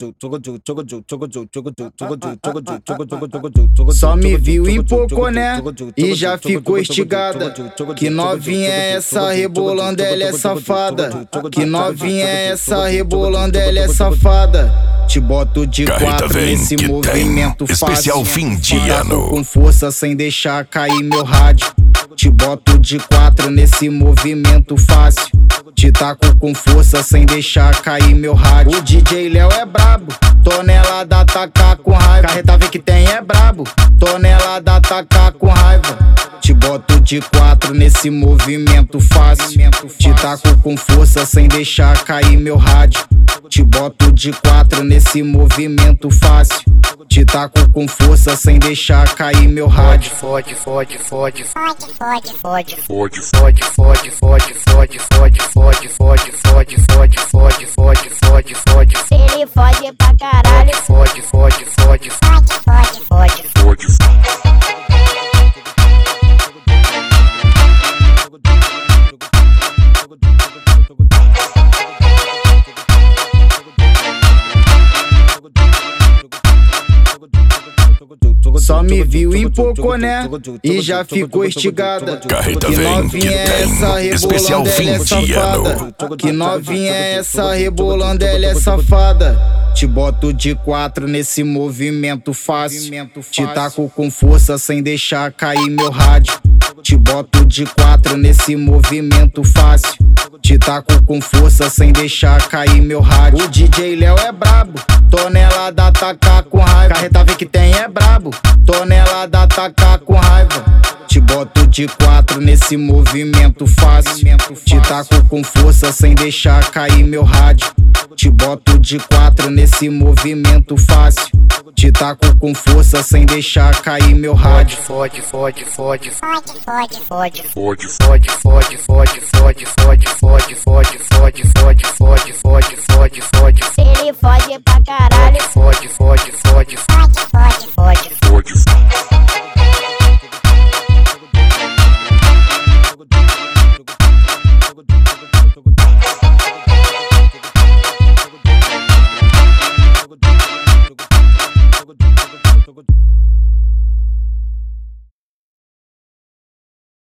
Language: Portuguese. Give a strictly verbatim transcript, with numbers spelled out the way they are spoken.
Só me viu em pouco, né? E já ficou estigada. Que novinha é essa rebolando, ela é safada. Que novinha é essa rebolando, ela é safada. Te boto de Carreta quatro vem nesse que movimento tem. fácil. Especial fim de Taco ano. com força sem deixar cair meu rádio. Te boto de quatro nesse movimento fácil. Te taco com força sem deixar cair meu rádio. O D J Léo é brabo, tonelada tacar com raiva. Carreta vê que tem é brabo, tonelada tacar com raiva. Te boto de quatro nesse movimento fácil. Te taco com força sem deixar cair meu rádio. Te boto de quatro nesse movimento fácil. Te taco com força sem deixar cair meu rádio. Fode, fode, fode, fode, fode, fode, fode, fode, fode, fode, fode, fode, fode, fode, fode, fode, fode, fode, fode, fode. Ele fode pra caralho. Fode, fode, fode, Fode, fode, fode, fode. Só me viu em pouco, né? E já ficou estigada. Carreta Que vem que novinha é essa tem. Especial rebolando, ela é fim de ano. safada. Que novinha é essa rebolando, ela é safada. Te boto de quatro nesse movimento fácil. Te taco com força sem deixar cair meu rádio. Te boto de quatro nesse movimento fácil. Te taco com força sem deixar cair meu rádio. O D J Léo é brabo, tonelada tacar com raiva. Carreta vê que tem é brabo, tonelada tacar com raiva. Te boto de quatro nesse movimento fácil. Te taco com força sem deixar cair meu rádio. Te boto de quatro nesse movimento fácil. Te taco com força sem deixar cair meu rádio. Fode, fode, fode, fode, fode, fode. fode, fode, fode, fode, fode, fode, fode, fode,